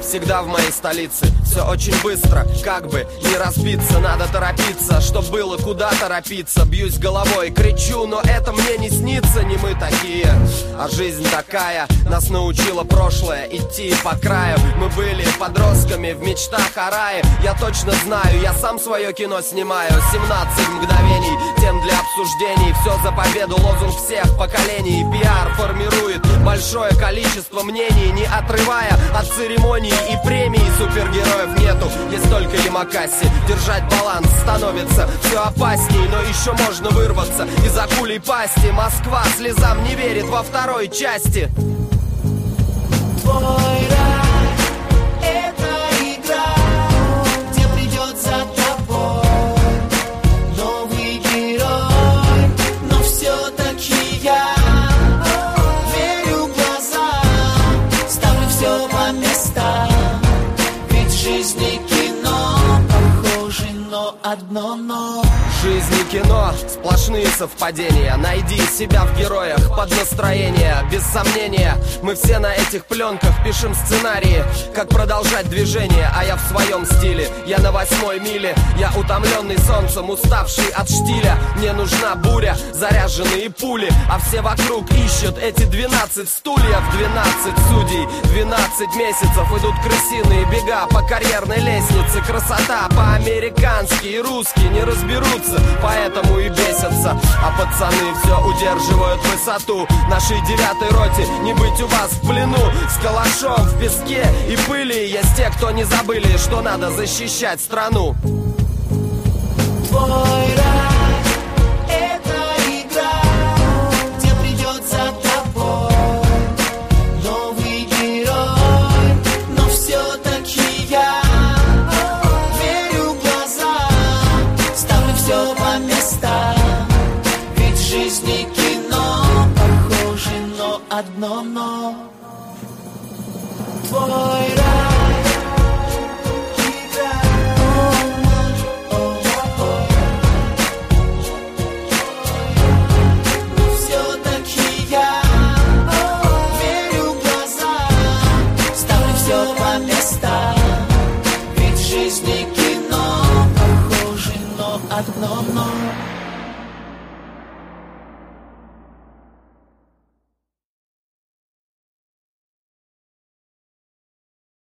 всегда в моей столице. Все очень быстро, как бы не разбиться. Надо торопиться, чтоб было куда торопиться. Бьюсь головой, кричу, но это мне не снится. Не мы такие, а жизнь такая. Нас научило прошлое идти по краю. Мы были подростками в мечтах о рае. Я точно знаю, я сам свое кино снимаю. 17 мгновений, тем для обсуждений. Все за победу, лозунг всех поколений. Пиар формирует большое количество мнений, не отрывая от церемоний и премий. Супергероев нету, есть только Ямакаси. Держать баланс становится все опасней, но еще можно вырваться из акулей пасти. Москва слезам не верит во второй части. Твой рай — это игра, где придет за тобой новый герой, но все-таки я верю в глаза, ставлю все по местам, ведь в жизни кино похоже, но одно но. Жизнь и кино, сплошные совпадения. Найди себя в героях под настроение. Без сомнения, мы все на этих пленках пишем сценарии, как продолжать движение, а я в своем стиле. Я на 8-й миле, я утомленный солнцем, уставший от штиля. Мне нужна буря, заряженные пули, а все вокруг ищут эти 12 стульев. 12 судей, 12 месяцев идут крысиные бега по карьерной лестнице. Красота по-американски и русские не разберутся, поэтому и бесятся. А пацаны все удерживают высоту. Нашей 9-й роте не быть у вас в плену. С калашом в песке и пыли есть те, кто не забыли, что надо защищать страну. Твой рай — это игра, где придет за тобой новый герой, но все-таки я верю в глаза, ставлю все по местам, ведь в жизни кино похоже, но одно но. Твой рай — игра, но все-таки я верю в глаза, ставлю все по местам, ведь в жизни кино похоже, но одно но.